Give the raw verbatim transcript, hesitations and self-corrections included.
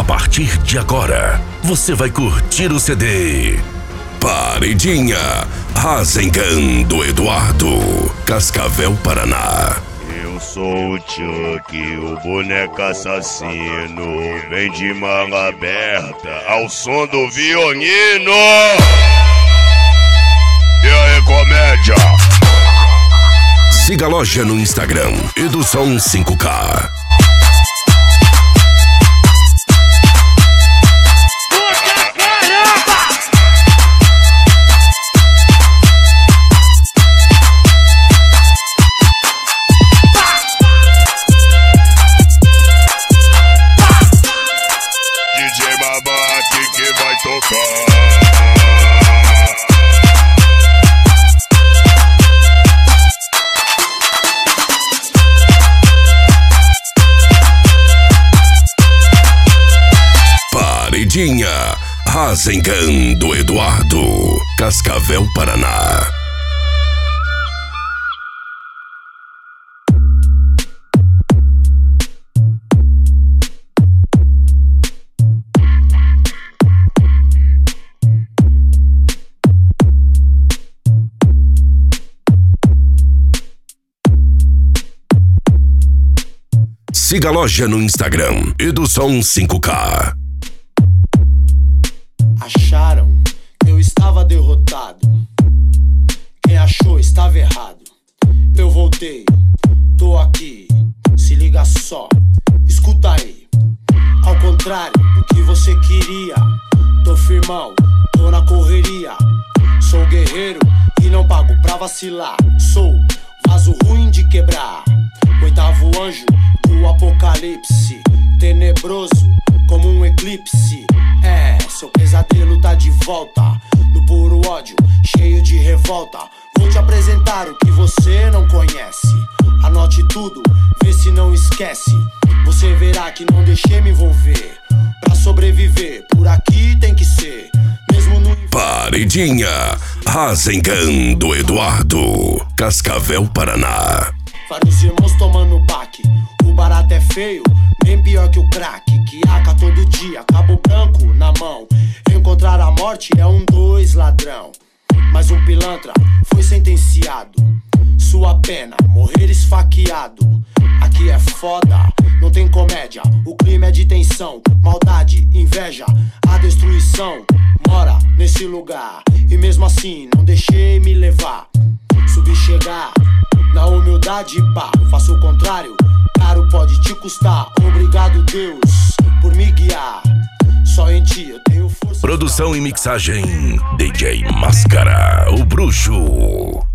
partir de agora, você vai curtir o C D Paredinha, Rasengan do Eduardo, Cascavel, Paraná. Eu sou o Chuck, o boneco assassino, vem de manga aberta ao som do violino. E aí, comédia? Siga a loja no Instagram, Edusom cinco K. Paredinha, Rasengan do Eduardo, Cascavel, Paraná. Siga a loja no Instagram, Edusom cinco K. Acharam que eu estava derrotado. Quem achou estava errado. Eu voltei, tô aqui. Se liga só, escuta aí. Ao contrário do que você queria, tô firmão, tô na correria. Sou guerreiro e não pago pra vacilar. Sou vaso ruim de quebrar, oitavo anjo do apocalipse, tenebroso como um eclipse. É, seu pesadelo tá de volta, no puro ódio, cheio de revolta. Vou te apresentar o que você não conhece. Anote tudo, vê se não esquece. Você verá que não deixei me envolver. Pra sobreviver, por aqui tem que ser. Mesmo no inverno. Paredinha, Rasengan do Eduardo, Cascavel, Paraná. Vários irmãos tomando baque. O barato é feio, bem pior que o crack. Que aca todo dia, cabo branco na mão. Encontrar a morte é um dois ladrão. Mas um pilantra foi sentenciado. Sua pena, morrer esfaqueado. Aqui é foda, não tem comédia. O clima é de tensão, maldade, inveja. A destruição mora nesse lugar. E mesmo assim não deixei me levar. Subi chegar na humildade, pá, faço o contrário, caro pode te custar. Obrigado, Deus, por me guiar. Só em ti eu tenho força. Produção e mixagem, D J Máscara, o bruxo.